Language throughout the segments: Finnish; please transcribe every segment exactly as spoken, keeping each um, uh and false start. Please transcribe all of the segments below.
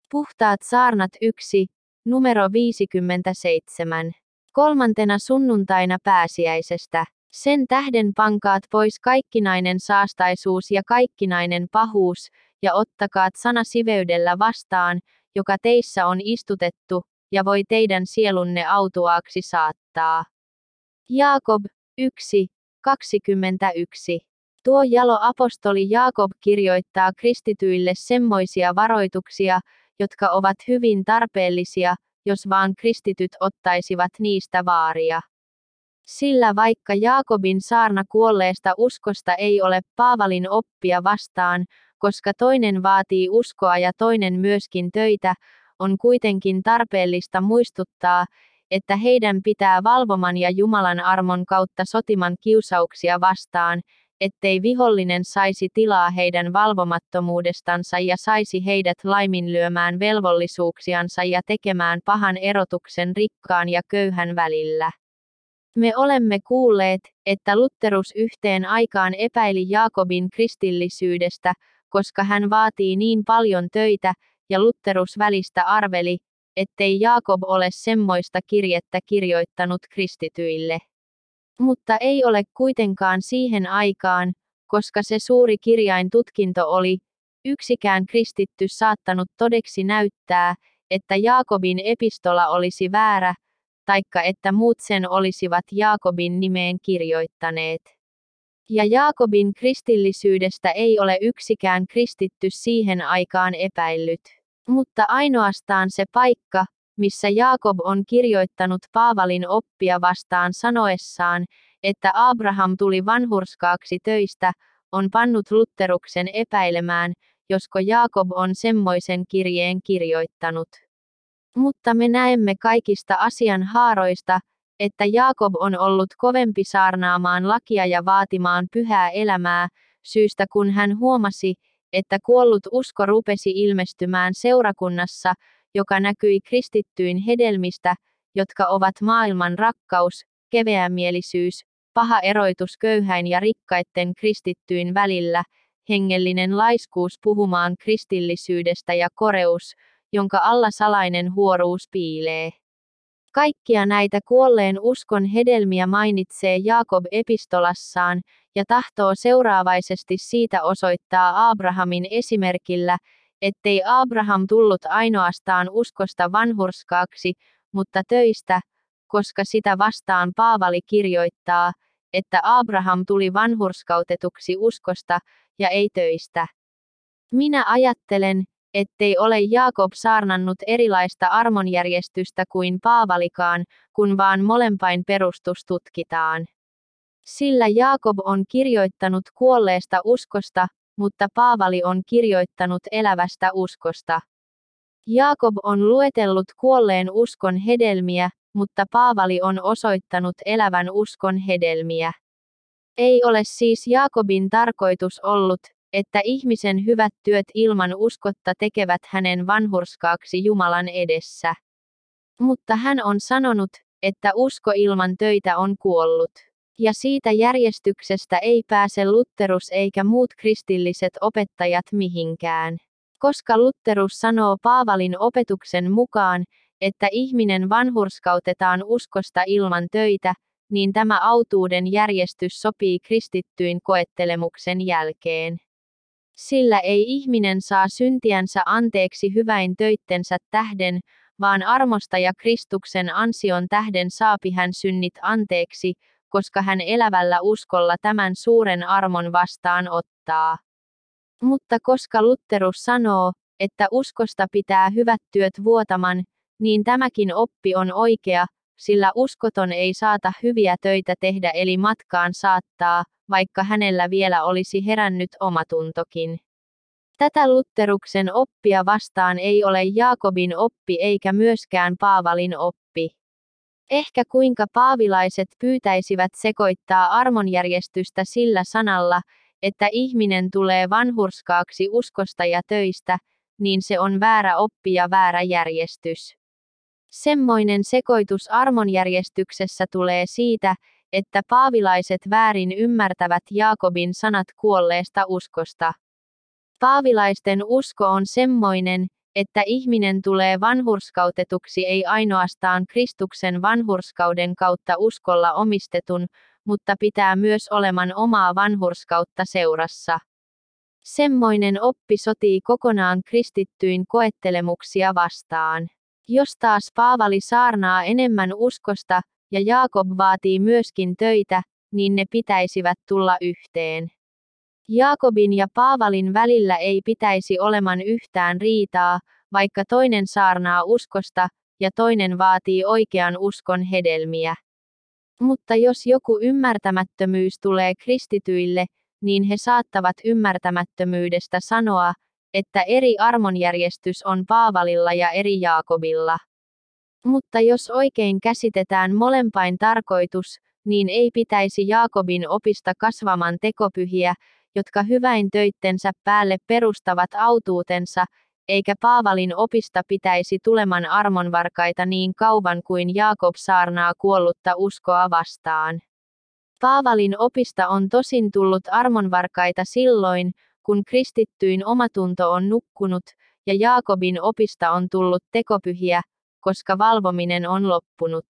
Puhtaat saarnat yksi, numero viisikymmentäseitsemän. Kolmantena sunnuntaina pääsiäisestä. Sen tähden pankaat pois kaikkinainen saastaisuus ja kaikkinainen pahuus, ja ottakaat sana siveydellä vastaan, joka teissä on istutettu, ja voi teidän sielunne autuaaksi saattaa. Jaakob, yksi, kaksikymmentäyksi. Tuo jalo apostoli Jaakob kirjoittaa kristityille semmoisia varoituksia, jotka ovat hyvin tarpeellisia, jos vaan kristityt ottaisivat niistä vaaria. Sillä vaikka Jaakobin saarna kuolleesta uskosta ei ole Paavalin oppia vastaan, koska toinen vaatii uskoa ja toinen myöskin töitä, on kuitenkin tarpeellista muistuttaa, että heidän pitää valvoman ja Jumalan armon kautta sotiman kiusauksia vastaan, ettei vihollinen saisi tilaa heidän valvomattomuudestansa ja saisi heidät laiminlyömään velvollisuuksiansa ja tekemään pahan erotuksen rikkaan ja köyhän välillä. Me olemme kuulleet, että Lutherus yhteen aikaan epäili Jaakobin kristillisyydestä, koska hän vaatii niin paljon töitä, ja Lutherus välistä arveli, ettei Jaakob ole semmoista kirjettä kirjoittanut kristityille. Mutta ei ole kuitenkaan siihen aikaan, koska se suuri kirjaintutkinto oli, yksikään kristitty saattanut todeksi näyttää, että Jaakobin epistola olisi väärä, taikka että muut sen olisivat Jaakobin nimeen kirjoittaneet. Ja Jaakobin kristillisyydestä ei ole yksikään kristitty siihen aikaan epäillyt. Mutta ainoastaan se paikka, missä Jaakob on kirjoittanut Paavalin oppia vastaan sanoessaan, että Abraham tuli vanhurskaaksi töistä, on pannut Lutheruksen epäilemään, josko Jaakob on semmoisen kirjeen kirjoittanut. Mutta me näemme kaikista asian haaroista, että Jaakob on ollut kovempi saarnaamaan lakia ja vaatimaan pyhää elämää, syystä kun hän huomasi, että kuollut usko rupesi ilmestymään seurakunnassa, joka näkyi kristittyyn hedelmistä, jotka ovat maailman rakkaus, keveämielisyys, paha eroitus köyhäin ja rikkaitten kristittyyn välillä, hengellinen laiskuus puhumaan kristillisyydestä ja koreus, jonka alla salainen huoruus piilee. Kaikkia näitä kuolleen uskon hedelmiä mainitsee Jaakob epistolassaan, ja tahtoo seuraavaisesti siitä osoittaa Abrahamin esimerkillä, ettei Abraham tullut ainoastaan uskosta vanhurskaaksi, mutta töistä, koska sitä vastaan Paavali kirjoittaa, että Abraham tuli vanhurskautetuksi uskosta, ja ei töistä. Minä ajattelen, ettei ole Jaakob saarnannut erilaista armonjärjestystä kuin Paavalikaan, kun vaan molempain perustus tutkitaan. Sillä Jaakob on kirjoittanut kuolleesta uskosta, mutta Paavali on kirjoittanut elävästä uskosta. Jaakob on luetellut kuolleen uskon hedelmiä, mutta Paavali on osoittanut elävän uskon hedelmiä. Ei ole siis Jaakobin tarkoitus ollut, että ihmisen hyvät työt ilman uskotta tekevät hänen vanhurskaaksi Jumalan edessä. Mutta hän on sanonut, että usko ilman töitä on kuollut. Ja siitä järjestyksestä ei pääse Lutherus eikä muut kristilliset opettajat mihinkään. Koska Lutherus sanoo Paavalin opetuksen mukaan, että ihminen vanhurskautetaan uskosta ilman töitä, niin tämä autuuden järjestys sopii kristittyyn koettelemuksen jälkeen. Sillä ei ihminen saa syntiänsä anteeksi hyväin töittensä tähden, vaan armosta ja Kristuksen ansion tähden saapi hän synnit anteeksi, koska hän elävällä uskolla tämän suuren armon vastaan ottaa. Mutta koska Lutherus sanoo, että uskosta pitää hyvät työt vuotaman, niin tämäkin oppi on oikea, sillä uskoton ei saata hyviä töitä tehdä eli matkaan saattaa, vaikka hänellä vielä olisi herännyt omatuntokin. Tätä Lutheruksen oppia vastaan ei ole Jaakobin oppi eikä myöskään Paavalin oppi. Ehkä kuinka paavilaiset pyytäisivät sekoittaa armonjärjestystä sillä sanalla, että ihminen tulee vanhurskaaksi uskosta ja töistä, niin se on väärä oppi ja väärä järjestys. Semmoinen sekoitus armonjärjestyksessä tulee siitä, että paavilaiset väärin ymmärtävät Jaakobin sanat kuolleesta uskosta. Paavilaisten usko on semmoinen, että ihminen tulee vanhurskautetuksi ei ainoastaan Kristuksen vanhurskauden kautta uskolla omistetun, mutta pitää myös oleman omaa vanhurskautta seurassa. Semmoinen oppi sotii kokonaan kristittyin koettelemuksia vastaan. Jos taas Paavali saarnaa enemmän uskosta, ja Jaakob vaatii myöskin töitä, niin ne pitäisivät tulla yhteen. Jaakobin ja Paavalin välillä ei pitäisi oleman yhtään riitaa, vaikka toinen saarnaa uskosta, ja toinen vaatii oikean uskon hedelmiä. Mutta jos joku ymmärtämättömyys tulee kristityille, niin he saattavat ymmärtämättömyydestä sanoa, että eri armonjärjestys on Paavalilla ja eri Jaakobilla. Mutta jos oikein käsitetään molempain tarkoitus, niin ei pitäisi Jaakobin opista kasvaman tekopyhiä, jotka hyväin töittensä päälle perustavat autuutensa, eikä Paavalin opista pitäisi tuleman armonvarkaita niin kauan kuin Jaakob saarnaa kuollutta uskoa vastaan. Paavalin opista on tosin tullut armonvarkaita silloin, kun kristittyin omatunto on nukkunut, ja Jaakobin opista on tullut tekopyhiä, koska valvominen on loppunut.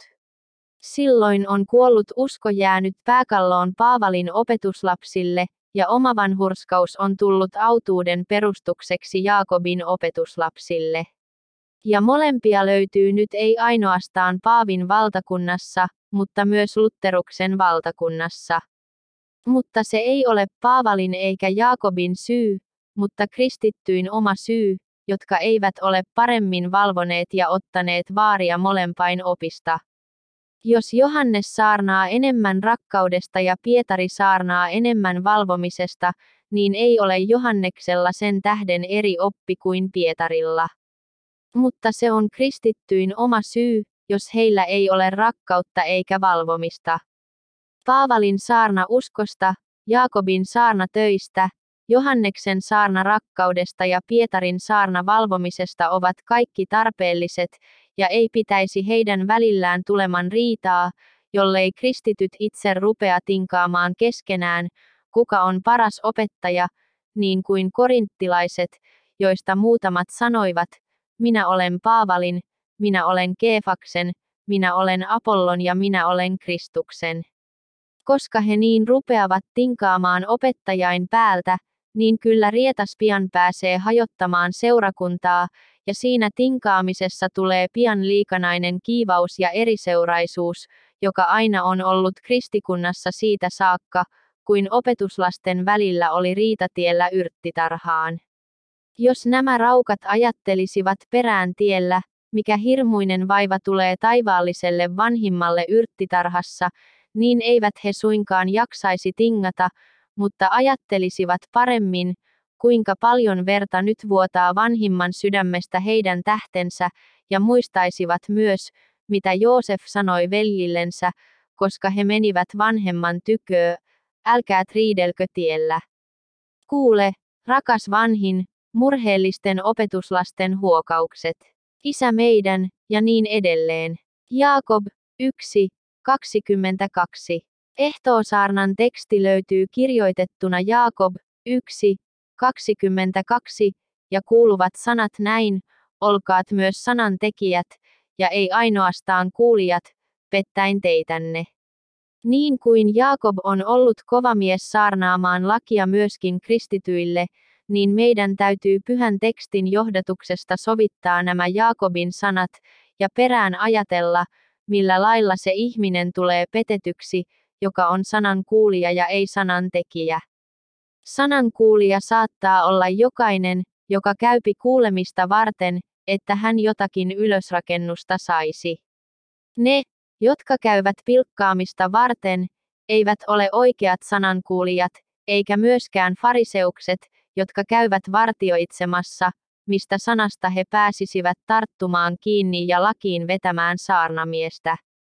Silloin on kuollut usko jäänyt pääkalloon Paavalin opetuslapsille, ja omavanhurskaus on tullut autuuden perustukseksi Jaakobin opetuslapsille. Ja molempia löytyy nyt ei ainoastaan Paavin valtakunnassa, mutta myös Lutteruksen valtakunnassa. Mutta se ei ole Paavalin eikä Jaakobin syy, mutta kristittyin oma syy, jotka eivät ole paremmin valvoneet ja ottaneet vaaria molempain opista. Jos Johannes saarnaa enemmän rakkaudesta ja Pietari saarnaa enemmän valvomisesta, niin ei ole Johanneksella sen tähden eri oppi kuin Pietarilla. Mutta se on kristittyin oma syy, jos heillä ei ole rakkautta eikä valvomista. Paavalin saarna uskosta, Jaakobin saarna töistä, Johanneksen saarna rakkaudesta ja Pietarin saarna valvomisesta ovat kaikki tarpeelliset, ja ei pitäisi heidän välillään tuleman riitaa, jollei kristityt itse rupea tinkaamaan keskenään, kuka on paras opettaja, niin kuin korinttilaiset, joista muutamat sanoivat, minä olen Paavalin, minä olen Keefaksen, minä olen Apollon ja minä olen Kristuksen. Koska he niin rupeavat tinkaamaan opettajain päältä, niin kyllä rietas pian pääsee hajottamaan seurakuntaa, ja siinä tinkaamisessa tulee pian liikanainen kiivaus ja eriseuraisuus, joka aina on ollut kristikunnassa siitä saakka, kuin opetuslasten välillä oli riitatiellä yrttitarhaan. Jos nämä raukat ajattelisivat perään tiellä, mikä hirmuinen vaiva tulee taivaalliselle vanhimmalle yrttitarhassa, niin eivät he suinkaan jaksaisi tingata, mutta ajattelisivat paremmin, kuinka paljon verta nyt vuotaa vanhimman sydämestä heidän tähtensä, ja muistaisivat myös, mitä Joosef sanoi veljillensä, koska he menivät vanhemman tyköö, älkää riidelkö tiellä. Kuule, rakas vanhin, murheellisten opetuslasten huokaukset. Isä meidän, ja niin edelleen. Jaakob, yksi, kaksikymmentäkaksi. Ehtoosaarnan teksti löytyy kirjoitettuna Jaakob, yksi, kaksikymmentäkaksi, ja kuuluvat sanat näin, olkaat myös sanan tekijät, ja ei ainoastaan kuulijat, pettäen teitänne. Niin kuin Jaakob on ollut kova mies saarnaamaan lakia myöskin kristityille, niin meidän täytyy pyhän tekstin johdatuksesta sovittaa nämä Jaakobin sanat, ja perään ajatella, millä lailla se ihminen tulee petetyksi, joka on sanan kuulija ja ei sanan tekijä. Sanan kuulija saattaa olla jokainen, joka käypi kuulemista varten, että hän jotakin ylösrakennusta saisi. Ne, jotka käyvät pilkkaamista varten, eivät ole oikeat sanankuulijat, eikä myöskään fariseukset, jotka käyvät vartioitsemassa, mistä sanasta he pääsisivät tarttumaan kiinni ja lakiin vetämään saarnamiestä.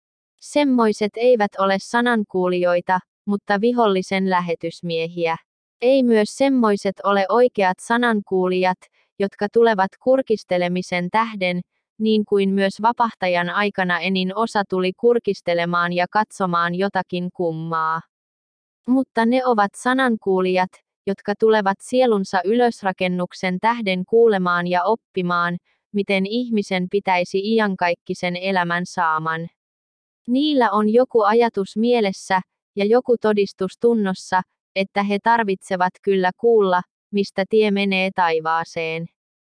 Semmoiset eivät ole sanankuulijoita, mutta vihollisen lähetysmiehiä. Ei myös semmoiset ole oikeat sanankuulijat, jotka tulevat kurkistelemisen tähden, niin kuin myös vapahtajan aikana enin osa tuli kurkistelemaan ja katsomaan jotakin kummaa. Mutta ne ovat sanankuulijat, jotka tulevat sielunsa ylösrakennuksen tähden kuulemaan ja oppimaan, miten ihmisen pitäisi iankaikkisen elämän saaman. Niillä on joku ajatus mielessä, ja joku todistus tunnossa, että he tarvitsevat kyllä kuulla, mistä tie menee taivaaseen.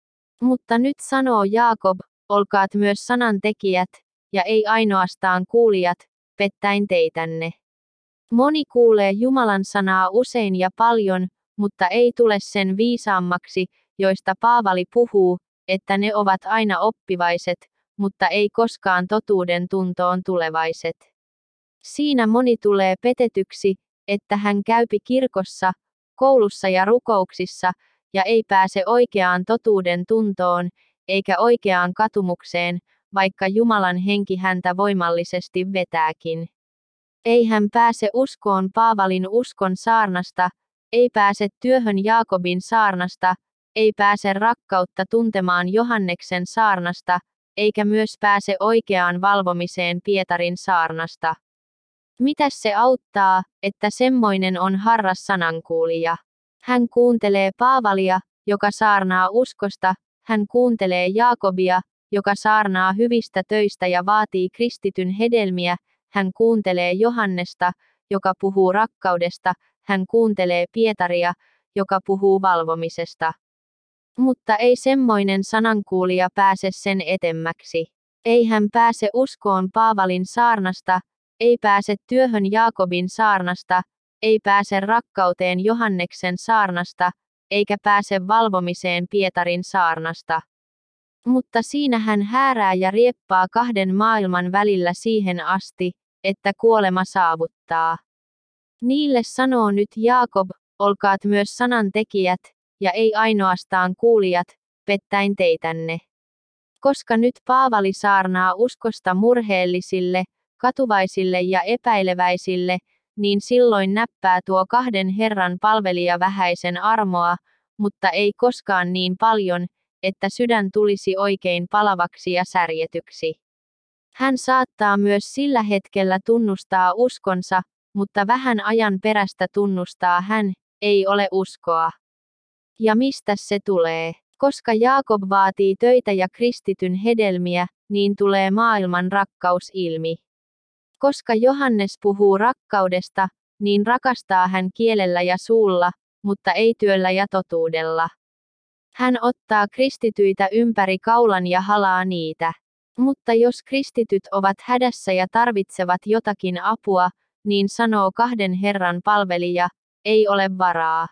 Mutta nyt sanoo Jaakob, olkaat myös sanan tekijät, ja ei ainoastaan kuulijat, pettäen teitänne. Moni kuulee Jumalan sanaa usein ja paljon, mutta ei tule sen viisaammaksi, joista Paavali puhuu, että ne ovat aina oppivaiset, mutta ei koskaan totuuden tuntoon tulevaiset. Siinä moni tulee petetyksi, että hän käypi kirkossa, koulussa ja rukouksissa, ja ei pääse oikeaan totuuden tuntoon, eikä oikeaan katumukseen, vaikka Jumalan henki häntä voimallisesti vetääkin. Ei hän pääse uskoon Paavalin uskon saarnasta, ei pääse työhön Jaakobin saarnasta, ei pääse rakkautta tuntemaan Johanneksen saarnasta, eikä myös pääse oikeaan valvomiseen Pietarin saarnasta. Mitäs se auttaa, että semmoinen on harras sanankuulija? Hän kuuntelee Paavalia, joka saarnaa uskosta, hän kuuntelee Jaakobia, joka saarnaa hyvistä töistä ja vaatii kristityn hedelmiä, hän kuuntelee Johannesta, joka puhuu rakkaudesta, hän kuuntelee Pietaria, joka puhuu valvomisesta. Mutta ei semmoinen sanankuulija pääse sen etemmäksi. Ei hän pääse uskoon Paavalin saarnasta, ei pääse työhön Jaakobin saarnasta, ei pääse rakkauteen Johanneksen saarnasta, eikä pääse valvomiseen Pietarin saarnasta. Mutta siinä hän häärää ja rieppaa kahden maailman välillä siihen asti, että kuolema saavuttaa. Niille sanoo nyt Jaakob, olkaat myös sanan tekijät, ja ei ainoastaan kuulijat, pettäen teitänne. Koska nyt Paavali saarnaa uskosta murheellisille, katuvaisille ja epäileväisille, niin silloin näppää tuo kahden Herran palvelija vähäisen armoa, mutta ei koskaan niin paljon, että sydän tulisi oikein palavaksi ja särjetyksi. Hän saattaa myös sillä hetkellä tunnustaa uskonsa, mutta vähän ajan perästä tunnustaa hän, ei ole uskoa. Ja mistä se tulee? Koska Jaakob vaatii töitä ja kristityn hedelmiä, niin tulee maailman rakkaus ilmi. Koska Johannes puhuu rakkaudesta, niin rakastaa hän kielellä ja suulla, mutta ei työllä ja totuudella. Hän ottaa kristityitä ympäri kaulan ja halaa niitä. Mutta jos kristityt ovat hädässä ja tarvitsevat jotakin apua, niin sanoo kahden Herran palvelija, ei ole varaa.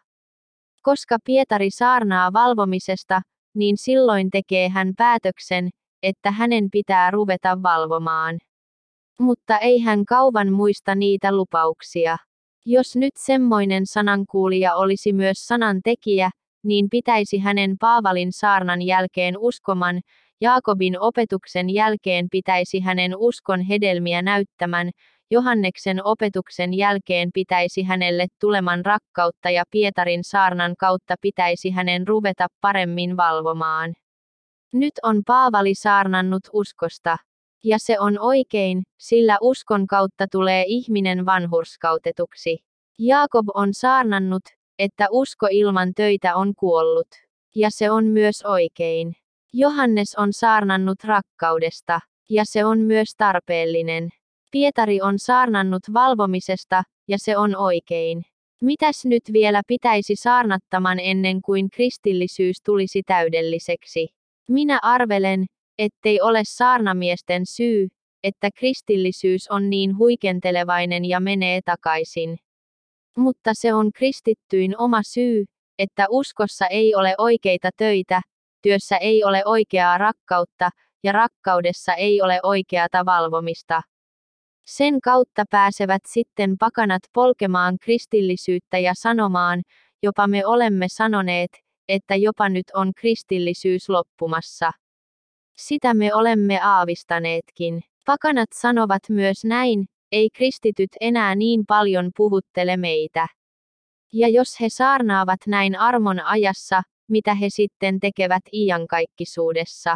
Koska Pietari saarnaa valvomisesta, niin silloin tekee hän päätöksen, että hänen pitää ruveta valvomaan. Mutta ei hän kauan muista niitä lupauksia. Jos nyt semmoinen sanankuulija olisi myös sanan tekijä, niin pitäisi hänen Paavalin saarnan jälkeen uskoman, Jaakobin opetuksen jälkeen pitäisi hänen uskon hedelmiä näyttämän, Johanneksen opetuksen jälkeen pitäisi hänelle tuleman rakkautta ja Pietarin saarnan kautta pitäisi hänen ruveta paremmin valvomaan. Nyt on Paavali saarnannut uskosta. Ja se on oikein, sillä uskon kautta tulee ihminen vanhurskautetuksi. Jaakob on saarnannut, että usko ilman töitä on kuollut. Ja se on myös oikein. Johannes on saarnannut rakkaudesta, ja se on myös tarpeellinen. Pietari on saarnannut valvomisesta, ja se on oikein. Mitäs nyt vielä pitäisi saarnattaman ennen kuin kristillisyys tulisi täydelliseksi? Minä arvelen, ettei ole saarnamiesten syy, että kristillisyys on niin huikentelevainen ja menee takaisin. Mutta se on kristittyyn oma syy, että uskossa ei ole oikeita töitä, työssä ei ole oikeaa rakkautta, ja rakkaudessa ei ole oikeata valvomista. Sen kautta pääsevät sitten pakanat polkemaan kristillisyyttä ja sanomaan, jopa me olemme sanoneet, että jopa nyt on kristillisyys loppumassa. Sitä me olemme aavistaneetkin. Pakanat sanovat myös näin, ei kristityt enää niin paljon puhuttele meitä. Ja jos he saarnaavat näin armon ajassa, mitä he sitten tekevät iankaikkisuudessa?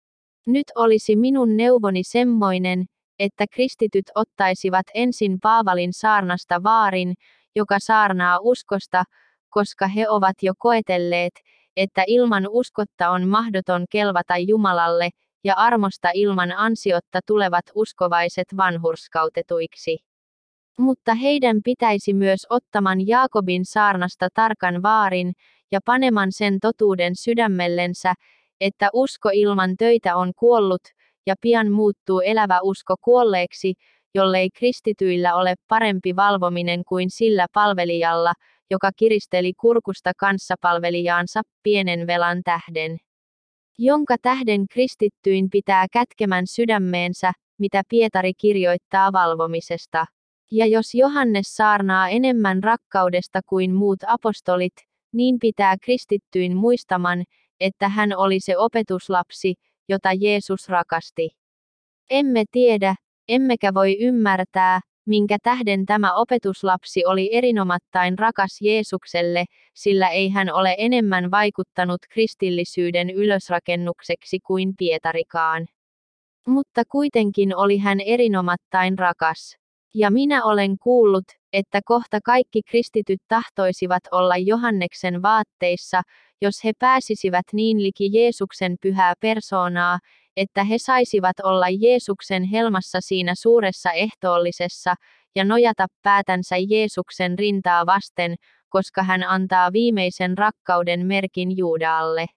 Nyt olisi minun neuvoni semmoinen, että kristityt ottaisivat ensin Paavalin saarnasta vaarin, joka saarnaa uskosta, koska he ovat jo koetelleet, että ilman uskotta on mahdoton kelvata Jumalalle, ja armosta ilman ansiotta tulevat uskovaiset vanhurskautetuiksi. Mutta heidän pitäisi myös ottaman Jaakobin saarnasta tarkan vaarin, ja paneman sen totuuden sydämellensä, että usko ilman töitä on kuollut, ja pian muuttuu elävä usko kuolleeksi, jollei kristityillä ole parempi valvominen kuin sillä palvelijalla, joka kiristeli kurkusta kanssapalvelijaansa pienen velan tähden. Jonka tähden kristittyin pitää kätkemän sydämeensä, mitä Pietari kirjoittaa valvomisesta. Ja jos Johannes saarnaa enemmän rakkaudesta kuin muut apostolit, niin pitää kristittyin muistaman, että hän oli se opetuslapsi, jota Jeesus rakasti. Emme tiedä, emmekä voi ymmärtää, minkä tähden tämä opetuslapsi oli erinomattain rakas Jeesukselle, sillä ei hän ole enemmän vaikuttanut kristillisyyden ylösrakennukseksi kuin Pietarikaan. Mutta kuitenkin oli hän erinomattain rakas. Ja minä olen kuullut, että kohta kaikki kristityt tahtoisivat olla Johanneksen vaatteissa, jos he pääsisivät niin liki Jeesuksen pyhää persoonaa, että he saisivat olla Jeesuksen helmassa siinä suuressa ehtoollisessa, ja nojata päätänsä Jeesuksen rintaa vasten, koska hän antaa viimeisen rakkauden merkin Juudalle.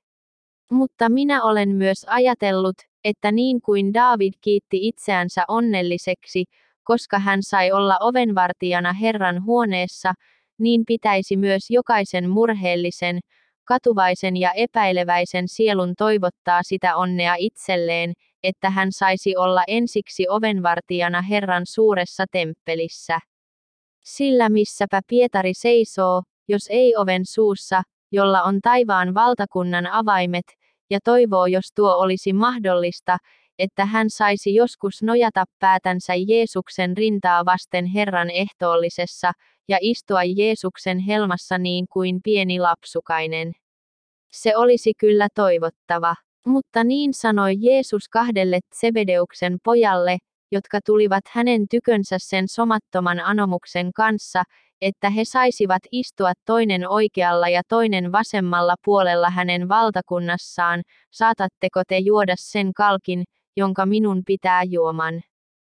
Mutta minä olen myös ajatellut, että niin kuin Daavid kiitti itseänsä onnelliseksi, koska hän sai olla ovenvartijana Herran huoneessa, niin pitäisi myös jokaisen murheellisen, katuvaisen ja epäileväisen sielun toivottaa sitä onnea itselleen, että hän saisi olla ensiksi ovenvartijana Herran suuressa temppelissä. Sillä missäpä Pietari seisoo, jos ei oven suussa, jolla on taivaan valtakunnan avaimet, ja toivoo, jos tuo olisi mahdollista, että hän saisi joskus nojata päätänsä Jeesuksen rintaa vasten Herran ehtoollisessa, ja istua Jeesuksen helmassa niin kuin pieni lapsukainen. Se olisi kyllä toivottava. Mutta niin sanoi Jeesus kahdelle Zebedeuksen pojalle, jotka tulivat hänen tykönsä sen somattoman anomuksen kanssa, että he saisivat istua toinen oikealla ja toinen vasemmalla puolella hänen valtakunnassaan, saatatteko te juoda sen kalkin, jonka minun pitää juoman.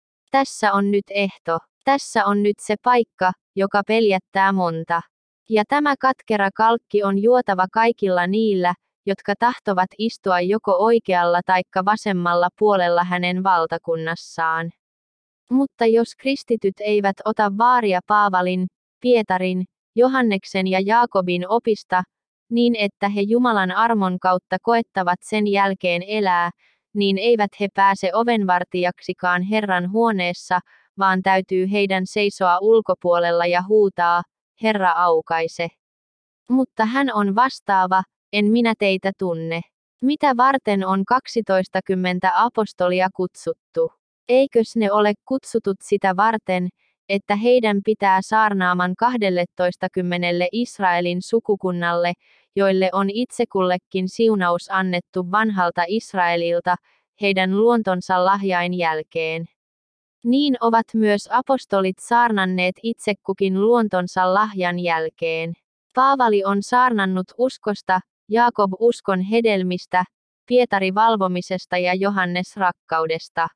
Tässä on nyt ehto, tässä on nyt se paikka, joka peljättää monta. Ja tämä katkera kalkki on juotava kaikilla niillä, jotka tahtovat istua joko oikealla taikka vasemmalla puolella hänen valtakunnassaan. Mutta jos kristityt eivät ota vaaria Paavalin, Pietarin, Johanneksen ja Jaakobin opista, niin että he Jumalan armon kautta koettavat sen jälkeen elää, niin eivät he pääse ovenvartijaksikaan Herran huoneessa, vaan täytyy heidän seisoa ulkopuolella ja huutaa, Herra aukaise. Mutta hän on vastaava, en minä teitä tunne. Mitä varten on kaksitoistakymmentä apostolia kutsuttu? Eikös ne ole kutsutut sitä varten, että heidän pitää saarnaaman kahdelletoistakymmenelle Israelin sukukunnalle, joille on itse kullekin siunaus annettu vanhalta Israelilta, heidän luontonsa lahjain jälkeen. Niin ovat myös apostolit saarnanneet itse kukin luontonsa lahjan jälkeen. Paavali on saarnannut uskosta, Jaakob uskon hedelmistä, Pietari valvomisesta ja Johannes rakkaudesta.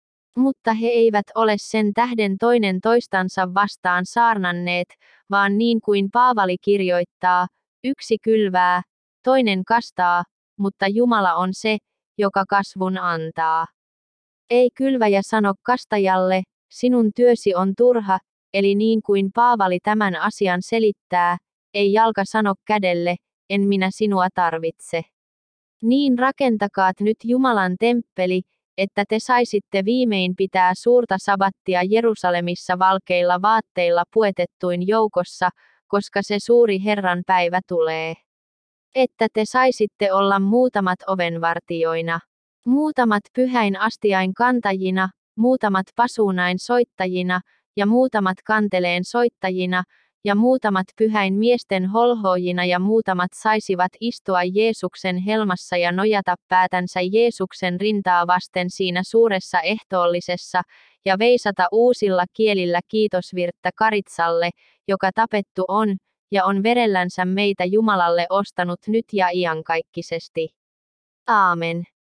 Mutta he eivät ole sen tähden toinen toistansa vastaan saarnanneet, vaan niin kuin Paavali kirjoittaa, yksi kylvää, toinen kastaa, mutta Jumala on se, joka kasvun antaa. Ei kylväjä sano kastajalle, sinun työsi on turha, eli niin kuin Paavali tämän asian selittää, ei jalka sano kädelle, en minä sinua tarvitse. Niin rakentakaat nyt Jumalan temppeli, että te saisitte viimein pitää suurta sabattia Jerusalemissa valkeilla vaatteilla puetettuin joukossa, koska se suuri Herran päivä tulee. Että te saisitte olla muutamat ovenvartijoina, muutamat pyhäin astiain kantajina, muutamat pasuunain soittajina, ja muutamat kanteleen soittajina, ja muutamat pyhäin miesten holhoojina ja muutamat saisivat istua Jeesuksen helmassa ja nojata päätänsä Jeesuksen rintaa vasten siinä suuressa ehtoollisessa, ja veisata uusilla kielillä kiitosvirttä Karitsalle, joka tapettu on, ja on verellänsä meitä Jumalalle ostanut nyt ja iankaikkisesti. Aamen.